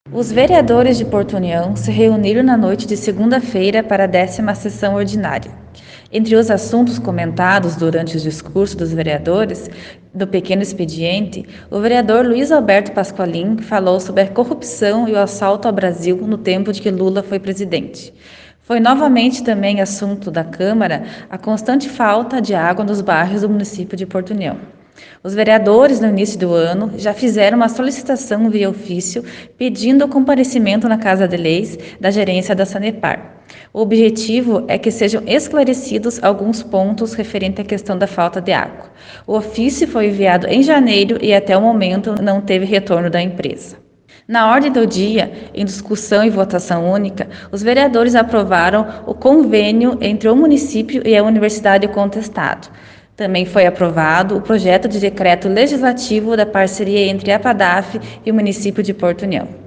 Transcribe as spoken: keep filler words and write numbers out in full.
Os vereadores de Porto União se reuniram na noite de segunda-feira para a décima sessão ordinária. Entre os assuntos comentados durante os discursos dos vereadores do pequeno expediente, o vereador Luiz Alberto Pasqualin falou sobre a corrupção e o assalto ao Brasil no tempo de que Lula foi presidente. Foi novamente também assunto da Câmara a constante falta de água nos bairros do município de Porto União. Os vereadores, no início do ano, já fizeram uma solicitação via ofício pedindo o comparecimento na Casa de Leis da gerência da Sanepar. O objetivo é que sejam esclarecidos alguns pontos referentes à questão da falta de água. O ofício foi enviado em janeiro e até o momento não teve retorno da empresa. Na ordem do dia, em discussão e votação única, os vereadores aprovaram o convênio entre o município e a Universidade Contestado. Também foi aprovado o projeto de decreto legislativo da parceria entre a PADAF e o município de Porto União.